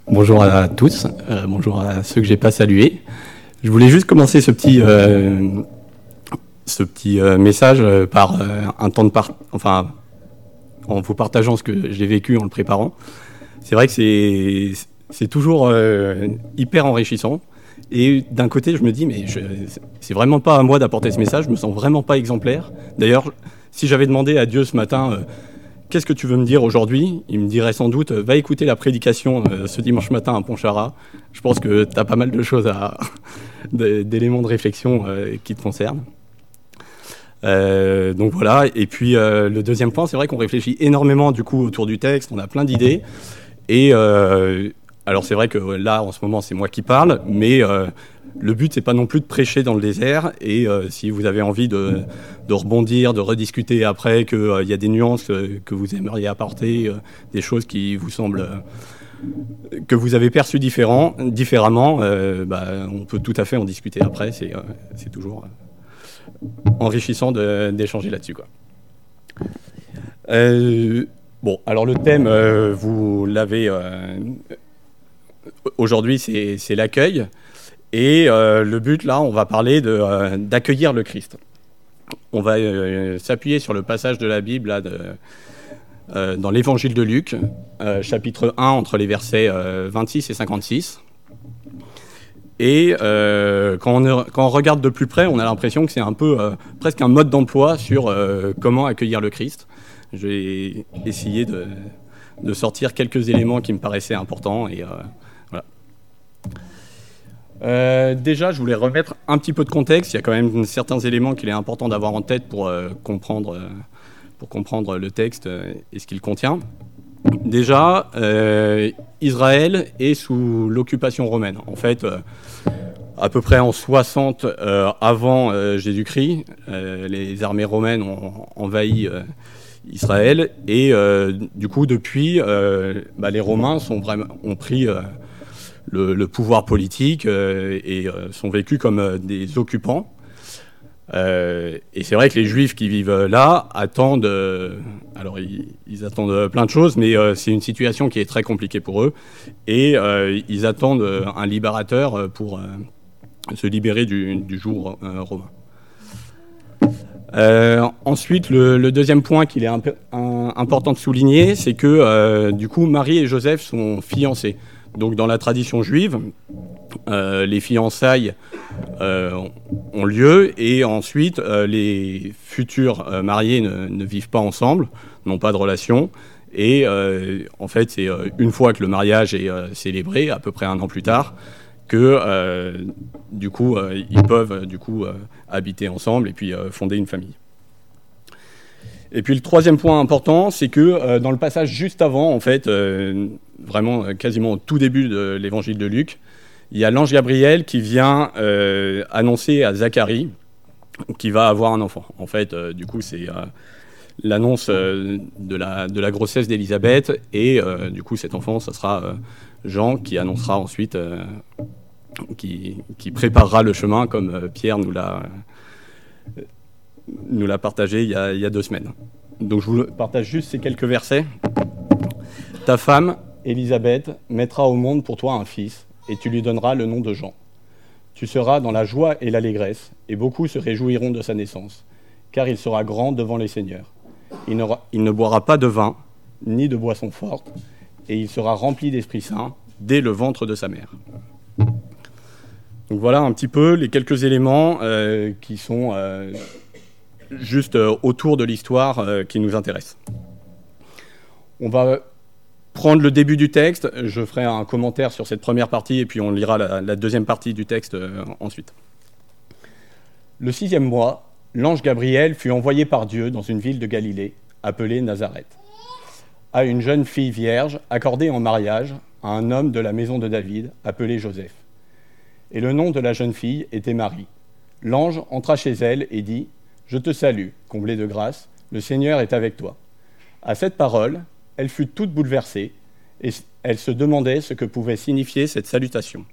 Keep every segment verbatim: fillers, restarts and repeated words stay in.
Bonjour à tous, euh, bonjour à ceux que j'ai pas salués. Je voulais juste commencer ce petit, euh, ce petit euh, message euh, par euh, un temps de part, enfin, en vous partageant ce que j'ai vécu en le préparant. C'est vrai que c'est, c'est toujours euh, hyper enrichissant. Et d'un côté, je me dis, mais je, c'est vraiment pas à moi d'apporter ce message, je me sens vraiment pas exemplaire. D'ailleurs, si j'avais demandé à Dieu ce matin, euh, qu'est-ce que tu veux me dire aujourd'hui ? Il me dirait sans doute, va écouter la prédication euh, ce dimanche matin à Pontcharrat. Je pense que tu as pas mal de choses, à, d'éléments de réflexion euh, qui te concernent. Euh, donc voilà, et puis euh, le deuxième point, c'est vrai qu'on réfléchit énormément du coup autour du texte, on a plein d'idées. Et euh, alors c'est vrai que là, en ce moment, c'est moi qui parle, mais euh, le but, c'est pas non plus de prêcher dans le désert. Et euh, si vous avez envie de, de rebondir, de rediscuter après, qu'il euh, y a des nuances euh, que vous aimeriez apporter, euh, des choses qui vous semblent, euh, que vous avez perçues différent, différemment, euh, bah, on peut tout à fait en discuter après. C'est, euh, c'est toujours euh, enrichissant de, d'échanger là-dessus, quoi. Euh, bon, alors le thème, euh, vous l'avez euh, aujourd'hui, c'est, c'est l'accueil. Et euh, le but, là, on va parler de, euh, d'accueillir le Christ. On va euh, s'appuyer sur le passage de la Bible là, de, euh, dans l'évangile de Luc, euh, chapitre un, entre les versets euh, vingt-six et cinquante-six. Et euh, quand, on, quand on regarde de plus près, on a l'impression que c'est un peu euh, presque un mode d'emploi sur euh, comment accueillir le Christ. Je vais essayer de, de sortir quelques éléments qui me paraissaient importants. Et, euh, voilà. Euh, déjà, je voulais remettre un petit peu de contexte. Il y a quand même certains éléments qu'il est important d'avoir en tête pour, euh, comprendre, euh, pour comprendre le texte euh, et ce qu'il contient. Déjà, euh, Israël est sous l'occupation romaine. En fait, euh, à peu près en soixante euh, avant euh, Jésus-Christ, euh, les armées romaines ont envahi euh, Israël. Et euh, du coup, depuis, euh, bah, les Romains sont vraiment, ont pris euh, le, le pouvoir politique euh, et euh, sont vécus comme euh, des occupants. Euh, et c'est vrai que les Juifs qui vivent là attendent, euh, alors ils, ils attendent plein de choses, mais euh, c'est une situation qui est très compliquée pour eux. Et euh, ils attendent un libérateur pour euh, se libérer du, du joug euh, romain. Euh, ensuite, le, le deuxième point qu'il est un peu, un, important de souligner, c'est que euh, du coup, Marie et Joseph sont fiancés. Donc, dans la tradition juive, euh, les fiançailles euh, ont lieu et ensuite, euh, les futurs euh, mariés ne, ne vivent pas ensemble, n'ont pas de relation. Et euh, en fait, c'est euh, une fois que le mariage est euh, célébré, à peu près un an plus tard, que euh, du coup, euh, ils peuvent du coup euh, habiter ensemble et puis euh, fonder une famille. Et puis le troisième point important, c'est que euh, dans le passage juste avant, en fait, euh, vraiment euh, quasiment au tout début de l'évangile de Luc, il y a l'ange Gabriel qui vient euh, annoncer à Zacharie qu'il va avoir un enfant. En fait, euh, du coup, c'est euh, l'annonce euh, de, la, de la grossesse d'Élisabeth et euh, du coup, cet enfant, ça sera euh, Jean qui annoncera ensuite, euh, qui, qui préparera le chemin comme euh, Pierre nous l'a... Euh, nous l'a partagé il y, a, il y a deux semaines. Donc je vous partage juste ces quelques versets. Ta femme, Élisabeth, mettra au monde pour toi un fils, et tu lui donneras le nom de Jean. Tu seras dans la joie et l'allégresse, et beaucoup se réjouiront de sa naissance, car il sera grand devant les seigneurs. Il, n'aura, il ne boira pas de vin, ni de boisson forte, et il sera rempli d'Esprit Saint dès le ventre de sa mère. Donc voilà un petit peu les quelques éléments euh, qui sont... Euh, juste euh, autour de l'histoire euh, qui nous intéresse. On va prendre le début du texte, je ferai un commentaire sur cette première partie et puis on lira la, la deuxième partie du texte euh, ensuite. Le sixième mois, l'ange Gabriel fut envoyé par Dieu dans une ville de Galilée, appelée Nazareth, à une jeune fille vierge accordée en mariage à un homme de la maison de David, appelé Joseph. Et le nom de la jeune fille était Marie. L'ange entra chez elle et dit « Je te salue, comblée de grâce, le Seigneur est avec toi. » À cette parole, elle fut toute bouleversée et elle se demandait ce que pouvait signifier cette salutation.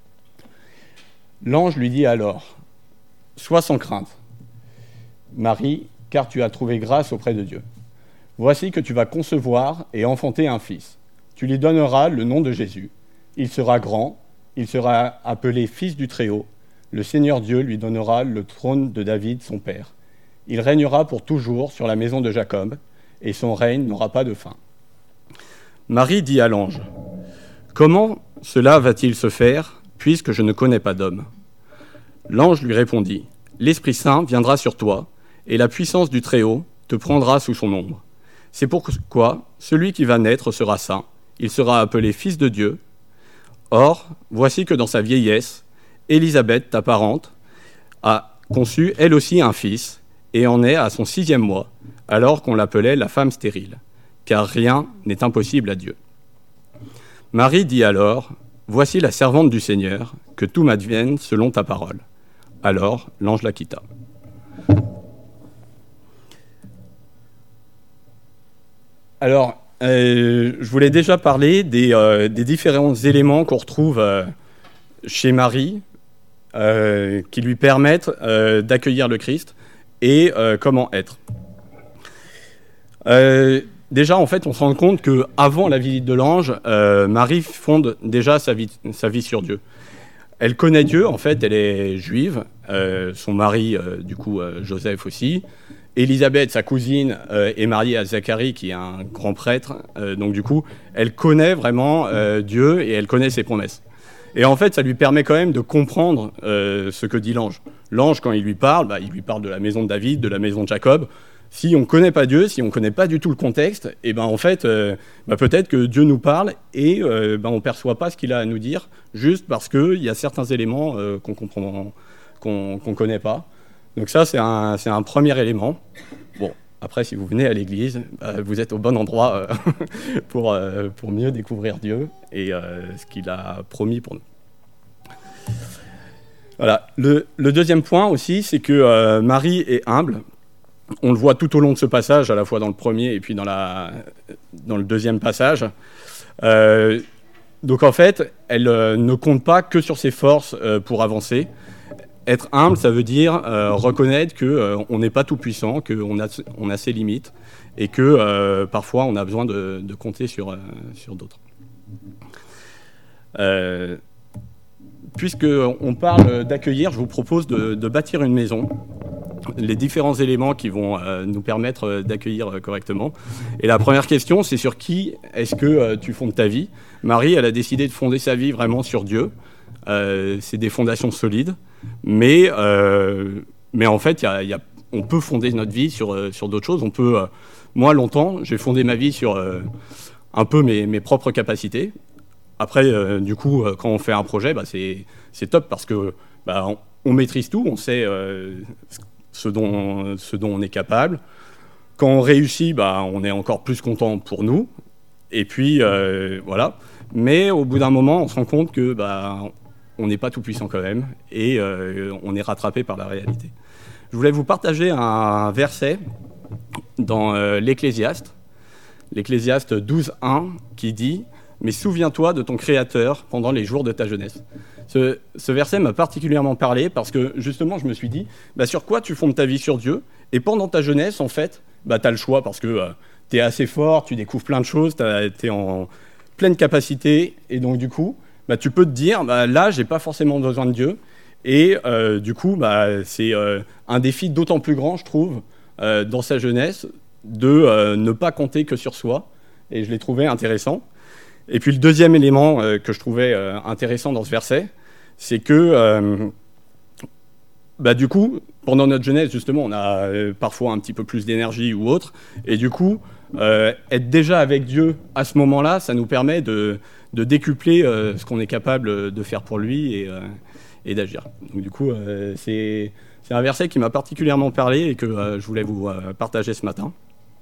L'ange lui dit alors « Sois sans crainte, Marie, car tu as trouvé grâce auprès de Dieu. Voici que tu vas concevoir et enfanter un fils. Tu lui donneras le nom de Jésus. Il sera grand, il sera appelé Fils du Très-Haut. Le Seigneur Dieu lui donnera le trône de David, son père. Il régnera pour toujours sur la maison de Jacob, et son règne n'aura pas de fin. » Marie dit à l'ange, « Comment cela va-t-il se faire, puisque je ne connais pas d'homme ?» L'ange lui répondit, « L'Esprit Saint viendra sur toi, et la puissance du Très-Haut te prendra sous son ombre. C'est pourquoi celui qui va naître sera saint, il sera appelé Fils de Dieu. Or, voici que dans sa vieillesse, Élisabeth, ta parente, a conçu elle aussi un fils, et en est à son sixième mois, alors qu'on l'appelait la femme stérile, car rien n'est impossible à Dieu. Marie dit alors, « Voici la servante du Seigneur, que tout m'advienne selon ta parole. » Alors l'ange la quitta. Alors, euh, je voulais déjà parler des, euh, des différents éléments qu'on retrouve euh, chez Marie, euh, qui lui permettent euh, d'accueillir le Christ et euh, comment être. Euh, déjà, en fait, on se rend compte qu'avant la visite de l'ange, euh, Marie fonde déjà sa vie, sa vie sur Dieu. Elle connaît Dieu, en fait, elle est juive, euh, son mari, euh, du coup, euh, Joseph aussi. Élisabeth, sa cousine, euh, est mariée à Zacharie, qui est un grand prêtre. Euh, donc, du coup, elle connaît vraiment euh, Dieu et elle connaît ses promesses. Et en fait, ça lui permet quand même de comprendre euh, ce que dit l'ange. L'ange, quand il lui parle, bah, il lui parle de la maison de David, de la maison de Jacob. Si on ne connaît pas Dieu, si on ne connaît pas du tout le contexte, et ben en fait, euh, bah peut-être que Dieu nous parle et euh, ben on ne perçoit pas ce qu'il a à nous dire, juste parce qu'il y a certains éléments euh, qu'on comprend, qu'on ne connaît pas. Donc ça, c'est un, c'est un premier élément. Bon, après, si vous venez à l'église, bah, vous êtes au bon endroit euh, pour, euh, pour mieux découvrir Dieu et euh, ce qu'il a promis pour nous. Voilà. Le, le deuxième point aussi, c'est que euh, Marie est humble. On le voit tout au long de ce passage, à la fois dans le premier et puis dans, la, dans le deuxième passage. Euh, donc en fait, elle euh, ne compte pas que sur ses forces euh, pour avancer. Être humble, ça veut dire euh, reconnaître qu'on euh, n'est pas tout puissant, qu'on a, on a ses limites et que euh, parfois on a besoin de, de compter sur, euh, sur d'autres. Euh, Puisqu'on parle d'accueillir, je vous propose de, de bâtir une maison. Les différents éléments qui vont euh, nous permettre euh, d'accueillir euh, correctement. Et la première question, c'est sur qui est-ce que euh, tu fondes ta vie ? Marie, elle a décidé de fonder sa vie vraiment sur Dieu. Euh, c'est des fondations solides, mais, euh, mais en fait, y a, y a, on peut fonder notre vie sur, euh, sur d'autres choses. On peut, euh, moi, longtemps, j'ai fondé ma vie sur euh, un peu mes, mes propres capacités. Après, euh, du coup, euh, quand on fait un projet, bah, c'est, c'est top parce que bah, on, on maîtrise tout, on sait euh, ce dont, ce dont on est capable. Quand on réussit, bah, on est encore plus content pour nous. Et puis, euh, voilà. Mais au bout d'un moment, on se rend compte que bah, on n'est pas tout puissant quand même. Et euh, on est rattrapé par la réalité. Je voulais vous partager un verset dans euh, l'Ecclésiaste. L'Ecclésiaste douze un qui dit « Mais souviens-toi de ton Créateur pendant les jours de ta jeunesse ». Ce, ce verset m'a particulièrement parlé parce que justement, je me suis dit, bah, sur quoi tu fondes ta vie sur Dieu ? Et pendant ta jeunesse, en fait, bah, tu as le choix parce que euh, tu es assez fort, tu découvres plein de choses, tu es en pleine capacité. Et donc, du coup, bah, tu peux te dire, bah, là, je n'ai pas forcément besoin de Dieu. Et euh, du coup, bah, c'est euh, un défi d'autant plus grand, je trouve, euh, dans sa jeunesse, de euh, ne pas compter que sur soi. Et je l'ai trouvé intéressant. Et puis le deuxième élément euh, que je trouvais euh, intéressant dans ce verset, c'est que, euh, bah, du coup, pendant notre jeunesse, justement, on a euh, parfois un petit peu plus d'énergie ou autre, et du coup, euh, être déjà avec Dieu à ce moment-là, ça nous permet de, de décupler euh, ce qu'on est capable de faire pour lui et, euh, et d'agir. Donc du coup, euh, c'est, c'est un verset qui m'a particulièrement parlé et que euh, je voulais vous euh, partager ce matin.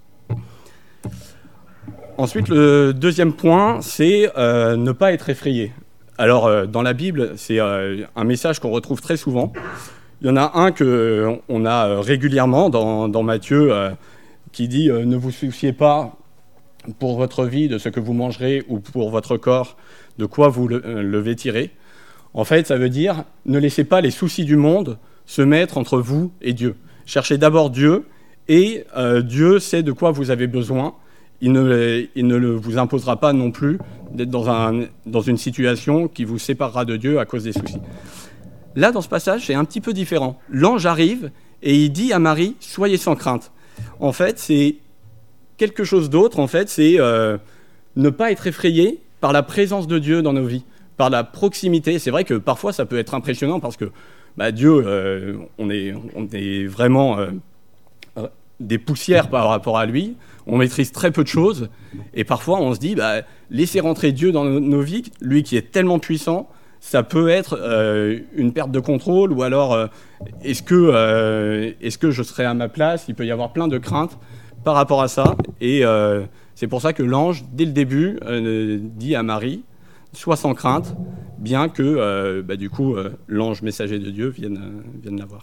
Ensuite, le deuxième point, c'est euh, ne pas être effrayé. Alors, euh, dans la Bible, c'est euh, un message qu'on retrouve très souvent. Il y en a un qu'on a euh, régulièrement dans, dans Matthieu euh, qui dit euh, « Ne vous souciez pas pour votre vie de ce que vous mangerez ou pour votre corps, de quoi vous le, euh, le vêtirez. » En fait, ça veut dire « Ne laissez pas les soucis du monde se mettre entre vous et Dieu. Cherchez d'abord Dieu et euh, Dieu sait de quoi vous avez besoin. il ne, il ne vous imposera pas non plus d'être dans, un, dans une situation qui vous séparera de Dieu à cause des soucis. Là, dans ce passage, c'est un petit peu différent. L'ange arrive et il dit à Marie « Soyez sans crainte ». En fait, c'est quelque chose d'autre. En fait, c'est euh, ne pas être effrayé par la présence de Dieu dans nos vies, par la proximité. C'est vrai que parfois, ça peut être impressionnant parce que bah, Dieu, euh, on, est, on est vraiment euh, des poussières par rapport à lui. On maîtrise très peu de choses. Et parfois, on se dit, bah, laisser rentrer Dieu dans nos, nos vies, lui qui est tellement puissant, ça peut être euh, une perte de contrôle, ou alors euh, est-ce que, euh, est-ce que je serai à ma place? Il peut y avoir plein de craintes par rapport à ça. Et euh, c'est pour ça que l'ange, dès le début, euh, dit à Marie, sois sans crainte, bien que euh, bah, du coup, euh, l'ange messager de Dieu vienne, euh, vienne la voir.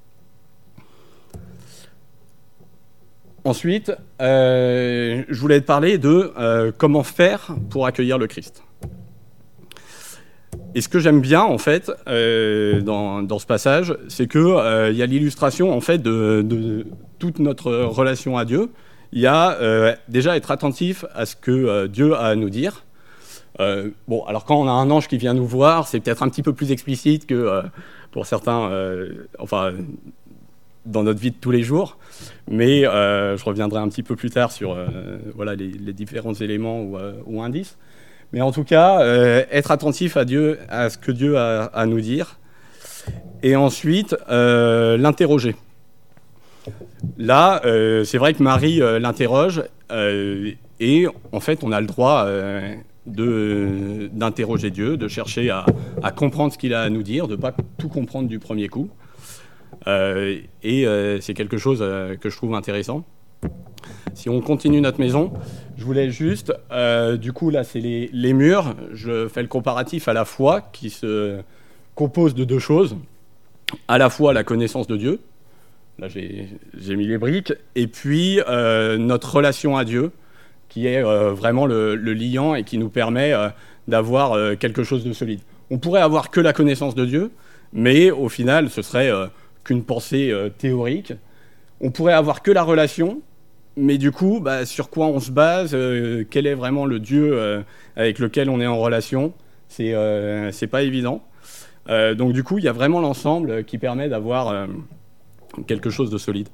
Ensuite, euh, je voulais te parler de euh, comment faire pour accueillir le Christ. Et ce que j'aime bien, en fait, euh, dans, dans ce passage, c'est qu'il euh, y a l'illustration, en fait, de, de toute notre relation à Dieu. Il y a euh, déjà être attentif à ce que euh, Dieu a à nous dire. Euh, bon, alors quand on a un ange qui vient nous voir, c'est peut-être un petit peu plus explicite que euh, pour certains, euh, enfin, dans notre vie de tous les jours. Mais euh, je reviendrai un petit peu plus tard sur euh, voilà, les, les différents éléments ou, euh, ou indices. Mais en tout cas, euh, être attentif à Dieu, à ce que Dieu a à nous dire, et ensuite euh, l'interroger. Là, euh, c'est vrai que Marie euh, l'interroge, euh, et en fait, on a le droit euh, de, d'interroger Dieu, de chercher à, à comprendre ce qu'il a à nous dire, de ne pas tout comprendre du premier coup. Euh, et euh, c'est quelque chose euh, que je trouve intéressant. Si on continue notre maison, je voulais juste, euh, du coup là c'est les, les murs, je fais le comparatif à la foi qui se compose de deux choses, à la fois la connaissance de Dieu, là j'ai, j'ai mis les briques, et puis euh, notre relation à Dieu, qui est euh, vraiment le, le liant et qui nous permet euh, d'avoir euh, quelque chose de solide. On pourrait avoir que la connaissance de Dieu, mais au final ce serait euh, qu'une pensée euh, théorique. On pourrait avoir que la relation, mais du coup, bah, sur quoi on se base, euh, quel est vraiment le Dieu euh, avec lequel on est en relation, c'est, euh, c'est pas évident. Euh, donc du coup, il y a vraiment l'ensemble qui permet d'avoir euh, quelque chose de solide.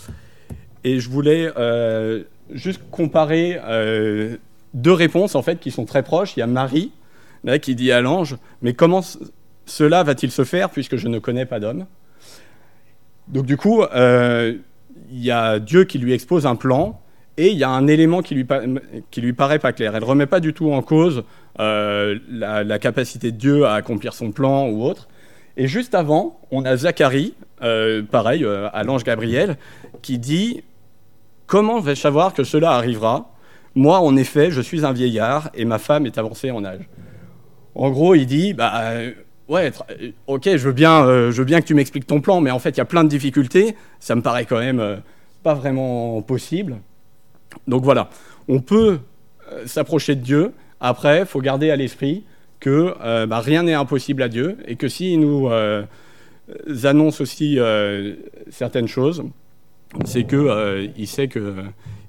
Et je voulais euh, juste comparer euh, deux réponses en fait qui sont très proches. Il y a Marie là, qui dit à l'ange, mais comment c- cela va-t-il se faire puisque je ne connais pas d'homme? Donc du coup, euh, il y a Dieu qui lui expose un plan et il y a un élément qui lui, pa- qui lui paraît pas clair. Elle ne remet pas du tout en cause euh, la, la capacité de Dieu à accomplir son plan ou autre. Et juste avant, on a Zacharie, euh, pareil, euh, à l'ange Gabriel, qui dit « Comment vais-je savoir que cela arrivera? Moi, en effet, je suis un vieillard et ma femme est avancée en âge. » En gros, il dit bah, euh, « Ouais, tra- ok, je veux, bien, euh, je veux bien que tu m'expliques ton plan, mais en fait, il y a plein de difficultés. Ça me paraît quand même euh, pas vraiment possible. » Donc voilà, on peut euh, s'approcher de Dieu. Après, il faut garder à l'esprit que euh, bah, rien n'est impossible à Dieu et que s'il nous euh, annonce aussi euh, certaines choses, c'est qu'il euh, sait qu'on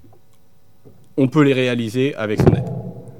peut les réaliser avec son aide.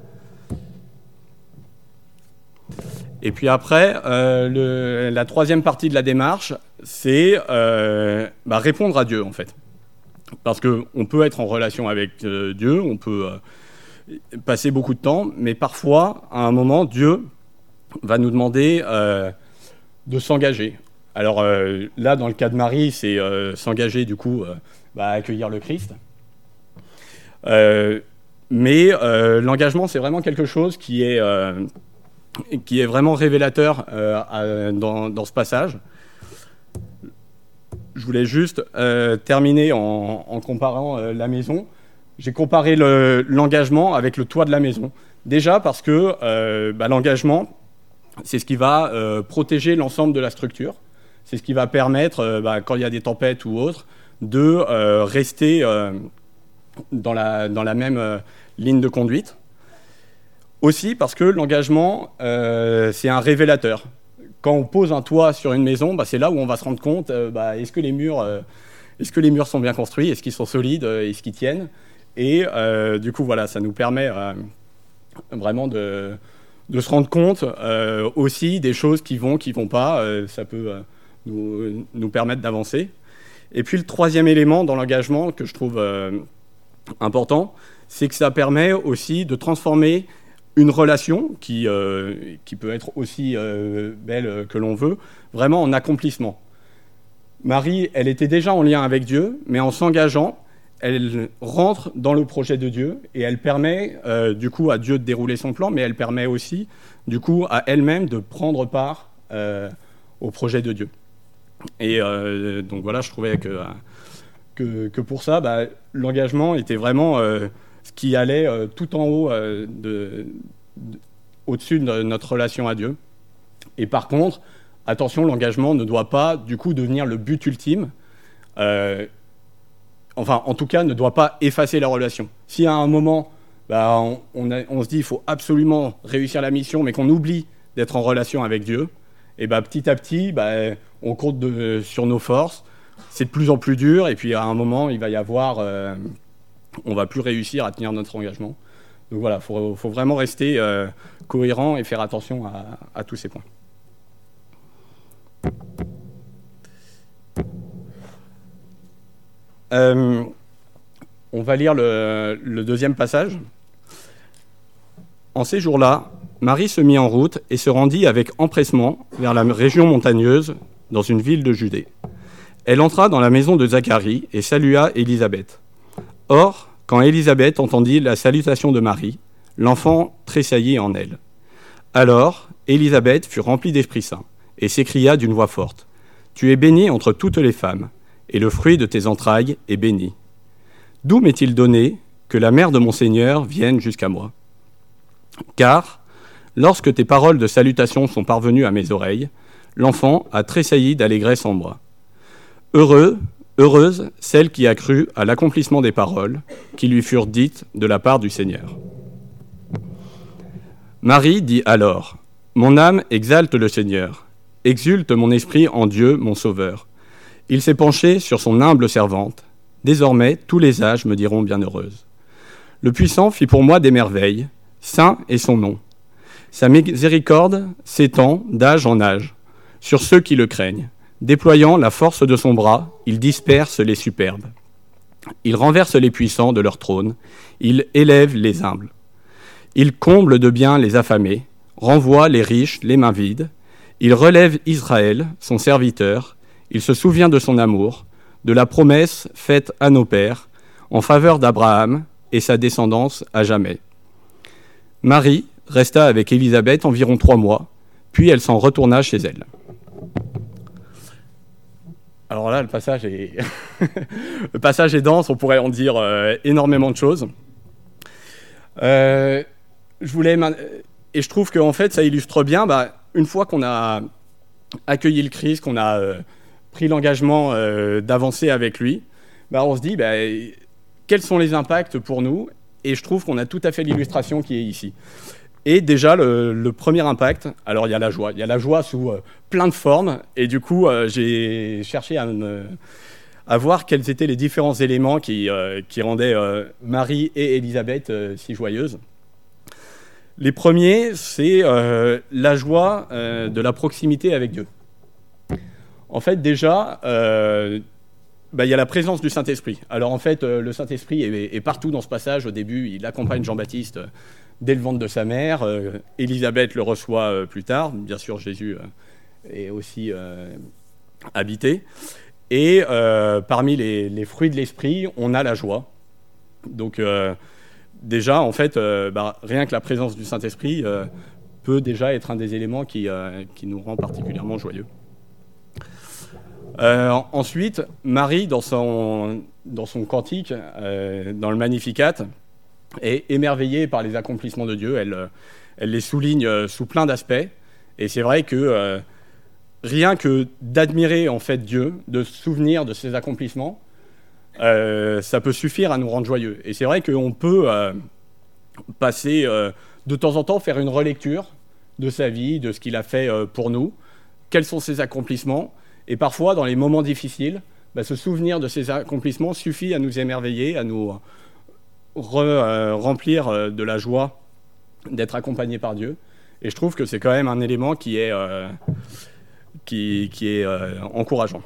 Et puis après, euh, le, la troisième partie de la démarche, c'est euh, bah, répondre à Dieu, en fait. Parce qu'on peut être en relation avec euh, Dieu, on peut euh, passer beaucoup de temps, mais parfois, à un moment, Dieu va nous demander euh, de s'engager. Alors euh, là, dans le cas de Marie, c'est euh, s'engager, du coup, euh, bah, à accueillir le Christ. Euh, mais euh, l'engagement, c'est vraiment quelque chose qui est... Euh, qui est vraiment révélateur euh, à, dans, dans ce passage. Je voulais juste euh, terminer en, en comparant euh, la maison. J'ai comparé le, l'engagement avec le toit de la maison. Déjà parce que euh, bah, l'engagement, c'est ce qui va euh, protéger l'ensemble de la structure. C'est ce qui va permettre, euh, bah, quand il y a des tempêtes ou autres, de euh, rester euh, dans, la, dans la même euh, ligne de conduite. Aussi parce que l'engagement, euh, c'est un révélateur. Quand on pose un toit sur une maison, bah, c'est là où on va se rendre compte, euh, bah, est-ce que les murs, euh, est-ce que les murs sont bien construits, est-ce qu'ils sont solides, euh, est-ce qu'ils tiennent? Et euh, du coup, voilà, ça nous permet euh, vraiment de, de se rendre compte euh, aussi des choses qui vont, qui vont pas. Euh, ça peut euh, nous, nous permettre d'avancer. Et puis le troisième élément dans l'engagement que je trouve euh, important, c'est que ça permet aussi de transformer une relation qui, euh, qui peut être aussi euh, belle que l'on veut, vraiment en accomplissement. Marie, elle était déjà en lien avec Dieu, mais en s'engageant, elle rentre dans le projet de Dieu et elle permet euh, du coup à Dieu de dérouler son plan, mais elle permet aussi du coup à elle-même de prendre part euh, au projet de Dieu. Et euh, donc voilà, je trouvais que, que, que pour ça, bah, l'engagement était vraiment euh, ce qui allait euh, tout en haut, euh, de, de, au-dessus de notre relation à Dieu. Et par contre, attention, l'engagement ne doit pas du coup devenir le but ultime. Euh, enfin, en tout cas, ne doit pas effacer la relation. Si à un moment, bah, on, on, a, on se dit qu'il faut absolument réussir la mission, mais qu'on oublie d'être en relation avec Dieu, et bah, petit à petit, bah, on compte de, sur nos forces. C'est de plus en plus dur, et puis à un moment, il va y avoir, euh, on va plus réussir à tenir notre engagement. Donc voilà, il faut, faut vraiment rester euh, cohérent et faire attention à, à tous ces points. Euh, on va lire le, le deuxième passage. En ces jours-là, Marie se mit en route et se rendit avec empressement vers la région montagneuse, dans une ville de Judée. Elle entra dans la maison de Zacharie et salua Élisabeth. Or, quand Élisabeth entendit la salutation de Marie, l'enfant tressaillit en elle. Alors, Élisabeth fut remplie d'Esprit Saint et s'écria d'une voix forte : « Tu es bénie entre toutes les femmes, et le fruit de tes entrailles est béni. D'où m'est-il donné que la mère de mon Seigneur vienne jusqu'à moi ? Car, lorsque tes paroles de salutation sont parvenues à mes oreilles, l'enfant a tressailli d'allégresse en moi. Heureux, heureuse celle qui a cru à l'accomplissement des paroles qui lui furent dites de la part du Seigneur. » Marie dit alors : « Mon âme exalte le Seigneur, exulte mon esprit en Dieu, mon Sauveur. Il s'est penché sur son humble servante. Désormais, tous les âges me diront bienheureuse. Le Puissant fit pour moi des merveilles. Saint est son nom. Sa miséricorde s'étend d'âge en âge sur ceux qui le craignent. Déployant la force de son bras, il disperse les superbes. Il renverse les puissants de leur trône. Il élève les humbles. Il comble de bien les affamés, renvoie les riches les mains vides. Il relève Israël, son serviteur. Il se souvient de son amour, de la promesse faite à nos pères, en faveur d'Abraham et sa descendance à jamais. » Marie resta avec Élisabeth environ trois mois, puis elle s'en retourna chez elle. Alors là, le passage est, le passage est dense, on pourrait en dire euh, énormément de choses. Euh, je voulais, et je trouve qu'en fait, ça illustre bien, bah, une fois qu'on a accueilli le Christ, qu'on a euh, pris l'engagement euh, d'avancer avec lui, bah, on se dit bah, quels sont les impacts pour nous, et je trouve qu'on a tout à fait l'illustration qui est ici. Et déjà, le, le premier impact, alors il y a la joie. Il y a la joie sous euh, plein de formes, et du coup, euh, j'ai cherché à, me, à voir quels étaient les différents éléments qui, euh, qui rendaient euh, Marie et Élisabeth euh, si joyeuses. Les premiers, c'est euh, la joie euh, de la proximité avec Dieu. En fait, déjà, euh, bah, y a la présence du Saint-Esprit. Alors en fait, euh, le Saint-Esprit est, est partout dans ce passage. Au début, il accompagne Jean-Baptiste euh, dès le ventre de sa mère. Euh, Élisabeth le reçoit euh, plus tard. Bien sûr, Jésus euh, est aussi euh, habité. Et euh, parmi les, les fruits de l'Esprit, on a la joie. Donc euh, déjà, en fait, euh, bah, rien que la présence du Saint-Esprit euh, peut déjà être un des éléments qui, euh, qui nous rend particulièrement joyeux. Euh, ensuite, Marie, dans son, dans son cantique, euh, dans le Magnificat, est émerveillée par les accomplissements de Dieu. Elle, elle les souligne euh, sous plein d'aspects. Et c'est vrai que euh, rien que d'admirer en fait Dieu, de se souvenir de ses accomplissements, euh, ça peut suffire à nous rendre joyeux. Et c'est vrai qu'on peut euh, passer euh, de temps en temps, faire une relecture de sa vie, de ce qu'il a fait euh, pour nous, quels sont ses accomplissements. Et parfois, dans les moments difficiles, bah, se souvenir de ces accomplissements suffit à nous émerveiller, à nous, re, euh, remplir euh, de la joie d'être accompagné par Dieu. Et je trouve que c'est quand même un élément qui est, euh, qui, qui est euh, encourageant.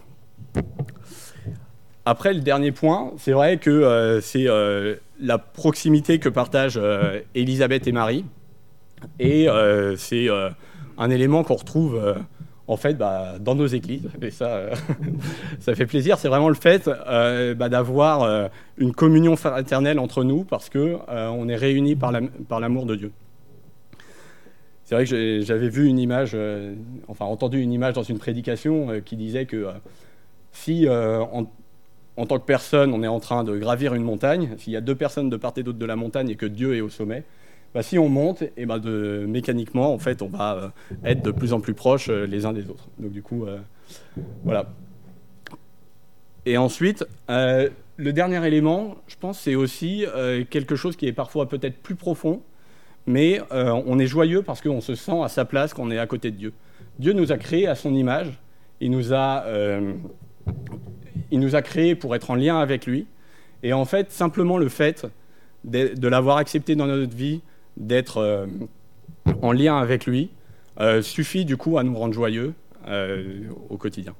Après, le dernier point, c'est vrai que euh, c'est euh, la proximité que partagent euh, Élisabeth et Marie. Et euh, c'est euh, un élément qu'on retrouve euh, en fait bah, dans nos églises. Et ça, euh, ça fait plaisir. C'est vraiment le fait euh, bah, d'avoir euh, une communion fraternelle entre nous parce qu'on euh, est réunis par, la, par l'amour de Dieu. C'est vrai que j'avais vu une image, euh, enfin entendu une image dans une prédication euh, qui disait que euh, si euh, en, en tant que personne on est en train de gravir une montagne, s'il y a deux personnes de part et d'autre de la montagne et que Dieu est au sommet, bah, si on monte, et bah de, mécaniquement en fait on va euh, être de plus en plus proches euh, les uns des autres. Donc du coup, euh, voilà. Et ensuite, euh, le dernier élément, je pense, c'est aussi euh, quelque chose qui est parfois peut-être plus profond. Mais euh, on est joyeux parce qu'on se sent à sa place quand on est à côté de Dieu. Dieu nous a créés à son image, il nous a, euh, il nous a créés pour être en lien avec lui. Et en fait, simplement le fait de, de l'avoir accepté dans notre vie, d'être euh, en lien avec lui, euh, suffit du coup à nous rendre joyeux euh, au quotidien.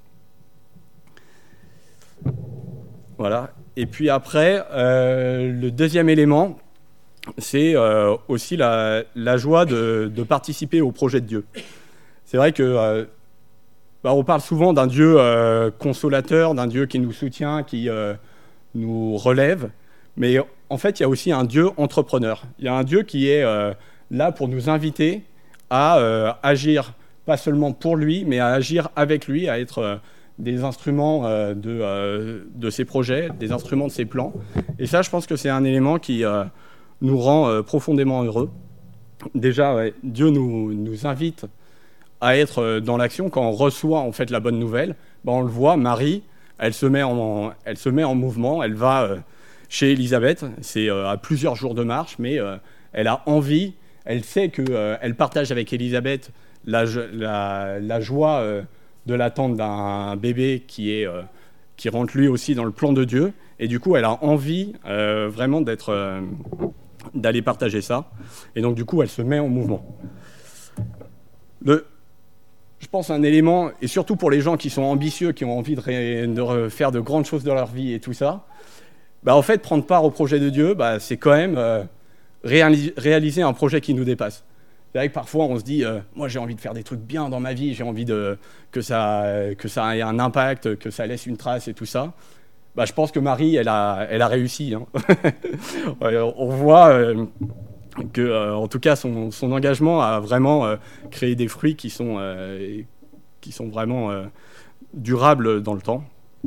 Voilà. Et puis après, euh, le deuxième élément, c'est euh, aussi la, la joie de, de participer au projet de Dieu. C'est vrai que euh, bah, on parle souvent d'un Dieu euh, consolateur, d'un Dieu qui nous soutient, qui euh, nous relève, mais en fait, il y a aussi un Dieu entrepreneur. Il y a un Dieu qui est euh, là pour nous inviter à euh, agir, pas seulement pour lui, mais à agir avec lui, à être euh, des instruments euh, de, euh, de ses projets, des instruments de ses plans. Et ça, je pense que c'est un élément qui euh, nous rend euh, profondément heureux. Déjà, ouais, Dieu nous, nous invite à être euh, dans l'action. Quand on reçoit en fait la bonne nouvelle, ben, on le voit, Marie, elle se met en, elle se met en mouvement, elle va euh, chez Élisabeth, c'est euh, à plusieurs jours de marche, mais euh, elle a envie, elle sait qu'elle euh, partage avec Élisabeth la, la, la joie euh, de l'attente d'un bébé qui, est, euh, qui rentre lui aussi dans le plan de Dieu, et du coup elle a envie euh, vraiment d'être... Euh, d'aller partager ça. Et donc, du coup, elle se met en mouvement. Le, je pense un élément, et surtout pour les gens qui sont ambitieux, qui ont envie de, ré, de faire de grandes choses dans leur vie et tout ça, bah, en fait, prendre part au projet de Dieu, bah, c'est quand même euh, réalis, réaliser un projet qui nous dépasse. C'est vrai que parfois, on se dit, euh, moi, j'ai envie de faire des trucs bien dans ma vie, j'ai envie de, que, ça, que ça ait un impact, que ça laisse une trace et tout ça. Bah, je pense que Marie, elle a, elle a réussi. Hein. On voit euh, que, euh, en tout cas, son, son engagement a vraiment euh, créé des fruits qui sont, euh, qui sont vraiment euh, durables dans le temps.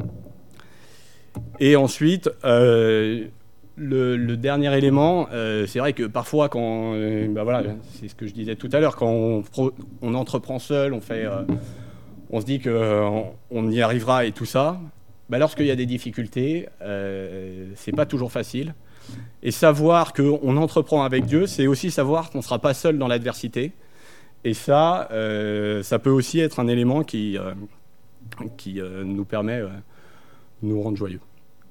Et ensuite, euh, le, le dernier élément, euh, c'est vrai que parfois, quand, euh, bah voilà, c'est ce que je disais tout à l'heure, quand on, on entreprend seul, on fait, euh, on se dit qu'on euh, on y arrivera et tout ça. Bah, lorsqu'il y a des difficultés, euh, c'est pas toujours facile. Et savoir qu'on entreprend avec Dieu, c'est aussi savoir qu'on ne sera pas seul dans l'adversité. Et ça, euh, ça peut aussi être un élément qui, euh, qui euh, nous permet euh, de nous rendre joyeux.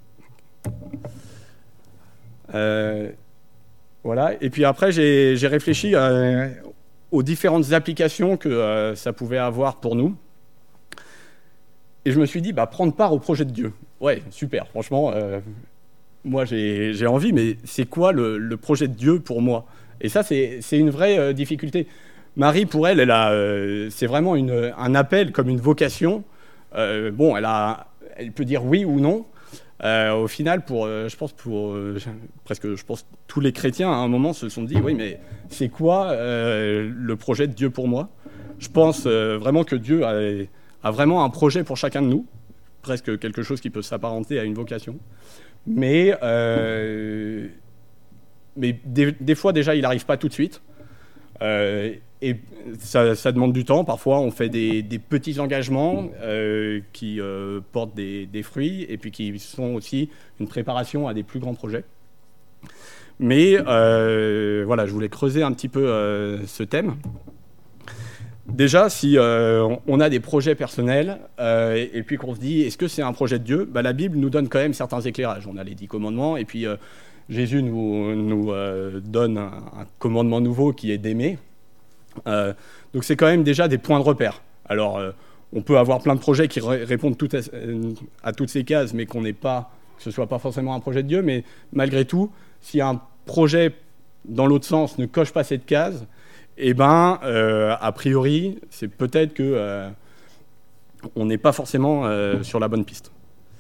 Euh, voilà. Et puis après, j'ai, j'ai réfléchi euh, aux différentes applications que euh, ça pouvait avoir pour nous. Et je me suis dit, bah, prendre part au projet de Dieu. Ouais, super, franchement, euh, moi j'ai, j'ai envie, mais c'est quoi le, le projet de Dieu pour moi ? Et ça, c'est, c'est une vraie euh, difficulté. Marie, pour elle, elle a, euh, c'est vraiment une, un appel, comme une vocation. Euh, bon, elle, a, elle peut dire oui ou non. Euh, au final, pour, euh, je pense, pour euh, presque je pense, tous les chrétiens, à un moment, se sont dit, oui, mais c'est quoi euh, le projet de Dieu pour moi ? Je pense euh, vraiment que Dieu a... a vraiment un projet pour chacun de nous, presque quelque chose qui peut s'apparenter à une vocation. Mais, euh, mais des, des fois, déjà, il n'arrive pas tout de suite. Euh, et ça, ça demande du temps. Parfois, on fait des, des petits engagements euh, qui euh, portent des, des fruits et puis qui sont aussi une préparation à des plus grands projets. Mais euh, voilà, je voulais creuser un petit peu euh, ce thème. Déjà, si euh, on a des projets personnels euh, et, et puis qu'on se dit, est-ce que c'est un projet de Dieu ? Bah, la Bible nous donne quand même certains éclairages. On a les dix commandements et puis euh, Jésus nous, nous euh, donne un, un commandement nouveau qui est d'aimer. Euh, donc c'est quand même déjà des points de repère. Alors euh, on peut avoir plein de projets qui ré- répondent tout à, à toutes ces cases, mais qu'on n'ait pas, que ce ne soit pas forcément un projet de Dieu, mais malgré tout, si un projet dans l'autre sens ne coche pas cette case, eh ben, euh, a priori, c'est peut-être que euh, on n'est pas forcément euh, sur la bonne piste.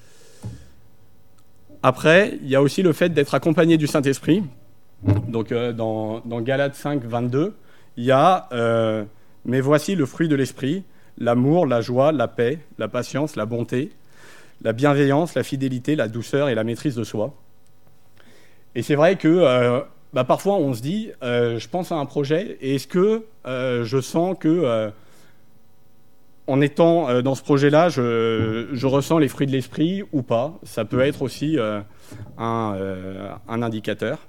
Après, il y a aussi le fait d'être accompagné du Saint-Esprit. Donc, euh, dans, dans Galates cinq, vingt-deux, il y a euh, « Mais voici le fruit de l'Esprit, l'amour, la joie, la paix, la patience, la bonté, la bienveillance, la fidélité, la douceur et la maîtrise de soi. » Et c'est vrai que euh, bah, parfois, on se dit euh, « Je pense à un projet, et est-ce que euh, je sens que... Euh, en étant euh, dans ce projet-là, je, je ressens les fruits de l'esprit ou pas. Ça peut être aussi euh, un, euh, un indicateur.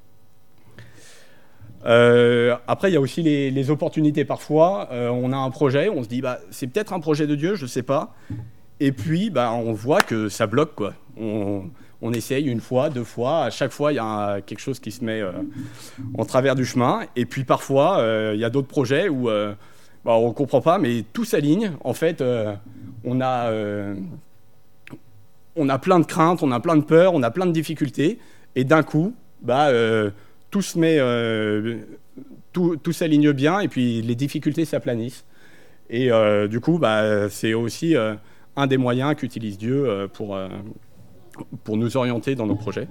Euh, après, il y a aussi les, les opportunités. Parfois, euh, on a un projet, on se dit bah, c'est peut-être un projet de Dieu, je ne sais pas. Et puis, bah, on voit que ça bloque, quoi. On, on essaye une fois, deux fois. À chaque fois, il y a un, quelque chose qui se met euh, en travers du chemin. Et puis, parfois, euh, il y a d'autres projets où... Euh, Bah, on ne comprend pas, mais tout s'aligne. En fait, euh, on, a, euh, on a plein de craintes, on a plein de peurs, on a plein de difficultés. Et d'un coup, bah, euh, tout, se met, euh, tout, tout s'aligne bien et puis les difficultés s'aplanissent. Et euh, du coup, bah, c'est aussi euh, un des moyens qu'utilise Dieu euh, pour, euh, pour nous orienter dans nos projets.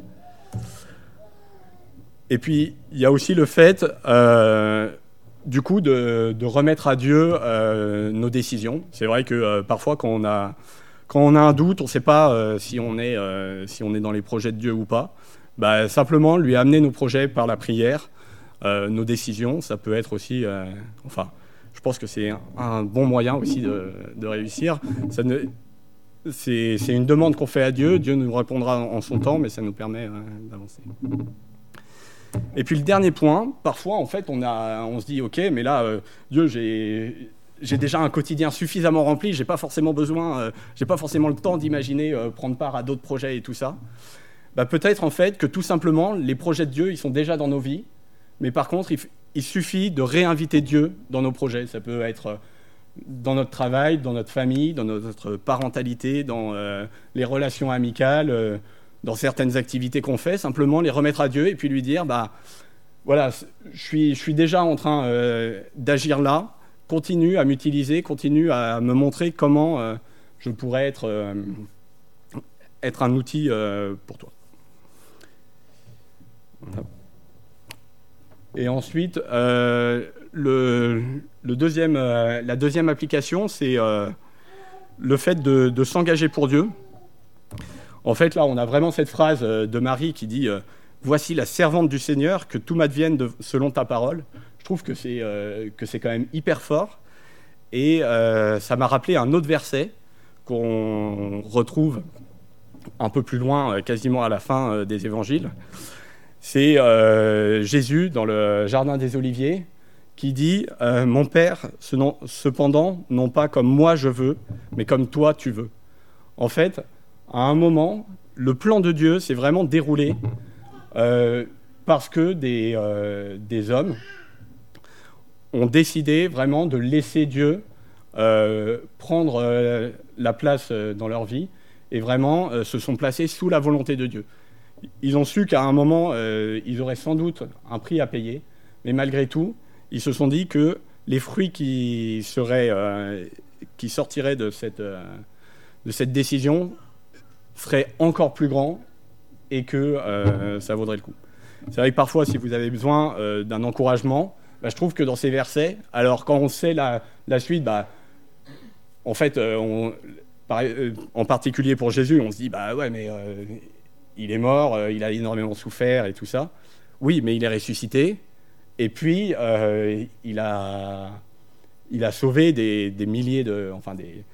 Et puis, il y a aussi le fait... Euh, du coup, de, de remettre à Dieu euh, nos décisions. C'est vrai que euh, parfois, quand on, a, quand on a un doute, on ne sait pas euh, si, on est, euh, si on est dans les projets de Dieu ou pas. Bah, simplement, lui amener nos projets par la prière, euh, nos décisions, ça peut être aussi... Euh, enfin, je pense que c'est un, un bon moyen aussi de, de réussir. Ça ne, c'est, c'est une demande qu'on fait à Dieu. Dieu nous répondra en son temps, mais ça nous permet euh, d'avancer. Et puis le dernier point, parfois en fait on, a, on se dit ok mais là euh, Dieu j'ai, j'ai déjà un quotidien suffisamment rempli, j'ai pas forcément besoin, euh, j'ai pas forcément le temps d'imaginer euh, prendre part à d'autres projets et tout ça. Bah, peut-être en fait que tout simplement les projets de Dieu ils sont déjà dans nos vies, mais par contre il, il suffit de réinviter Dieu dans nos projets. Ça peut être dans notre travail, dans notre famille, dans notre parentalité, dans euh, les relations amicales, euh, dans certaines activités qu'on fait, simplement les remettre à Dieu et puis lui dire, bah, voilà, je suis, je suis déjà en train euh, d'agir là, continue à m'utiliser, continue à me montrer comment euh, je pourrais être, euh, être un outil euh, pour toi. Voilà. Et ensuite, euh, le, le deuxième, euh, la deuxième application, c'est euh, le fait de, de s'engager pour Dieu. En fait, là, on a vraiment cette phrase de Marie qui dit euh, « Voici la servante du Seigneur, que tout m'advienne de, selon ta parole ». Je trouve que c'est, euh, que c'est quand même hyper fort. Et euh, ça m'a rappelé un autre verset qu'on retrouve un peu plus loin, quasiment à la fin euh, des évangiles. C'est euh, Jésus, dans le Jardin des Oliviers, qui dit euh, « Mon Père, cependant, non pas comme moi je veux, mais comme toi tu veux ». En fait, à un moment, le plan de Dieu s'est vraiment déroulé euh, parce que des, euh, des hommes ont décidé vraiment de laisser Dieu euh, prendre euh, la place euh, dans leur vie et vraiment euh, se sont placés sous la volonté de Dieu. Ils ont su qu'à un moment, euh, ils auraient sans doute un prix à payer, mais malgré tout, ils se sont dit que les fruits qui, seraient, euh, qui sortiraient de cette, euh, de cette décision serait encore plus grand et que euh, ça vaudrait le coup. C'est vrai que parfois, si vous avez besoin euh, d'un encouragement, bah, je trouve que dans ces versets, alors quand on sait la, la suite, bah, en fait, euh, on, par, euh, en particulier pour Jésus, on se dit, bah ouais, mais euh, il est mort, euh, il a énormément souffert et tout ça. Oui, mais il est ressuscité et puis euh, il, a, il a sauvé des, des milliers de... Enfin, des...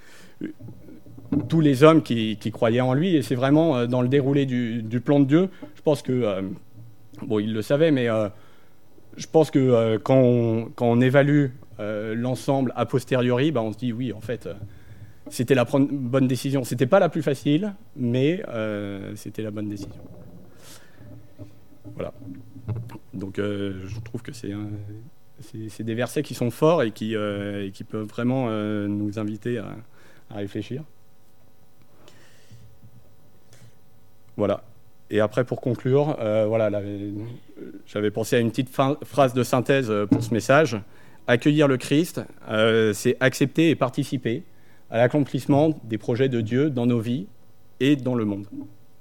tous les hommes qui, qui croyaient en lui, et c'est vraiment euh, dans le déroulé du, du plan de Dieu. Je pense que, euh, bon, il le savait, mais euh, je pense que euh, quand, on, quand on évalue euh, l'ensemble a posteriori, bah, on se dit oui, en fait, euh, c'était la bonne décision. C'était pas la plus facile, mais euh, c'était la bonne décision. Voilà. Donc euh, je trouve que c'est, un, c'est, c'est des versets qui sont forts et qui, euh, et qui peuvent vraiment euh, nous inviter à, à réfléchir. Voilà. Et après, pour conclure, euh, voilà, là, j'avais pensé à une petite fin, phrase de synthèse pour ce message. Accueillir le Christ, euh, c'est accepter et participer à l'accomplissement des projets de Dieu dans nos vies et dans le monde.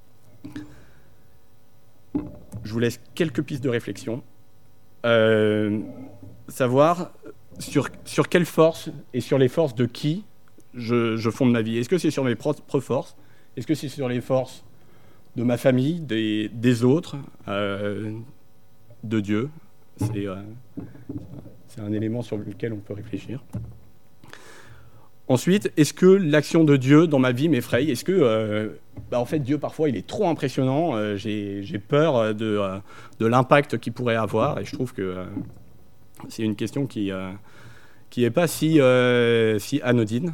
Je vous laisse quelques pistes de réflexion. Euh, savoir sur, sur quelle force et sur les forces de qui je, je fonde ma vie. Est-ce que c'est sur mes propres forces? Est-ce que c'est sur les forces de ma famille, des, des autres, euh, de Dieu? C'est, euh, c'est un élément sur lequel on peut réfléchir. Ensuite, est-ce que l'action de Dieu dans ma vie m'effraie? Est-ce que, euh, bah en fait, Dieu, parfois, il est trop impressionnant. Euh, j'ai, j'ai peur de, euh, de l'impact qu'il pourrait avoir. Et je trouve que euh, c'est une question qui euh, qui n'est pas si, euh, si anodine.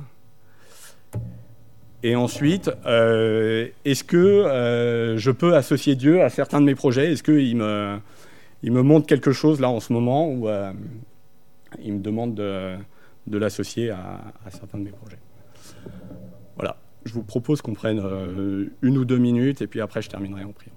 Et ensuite, euh, est-ce que euh, je peux associer Dieu à certains de mes projets? Est-ce qu'il me, il me montre quelque chose, là, en ce moment, où euh, il me demande de... de l'associer à, à certains de mes projets. Voilà, je vous propose qu'on prenne euh, une ou deux minutes et puis après je terminerai en priant.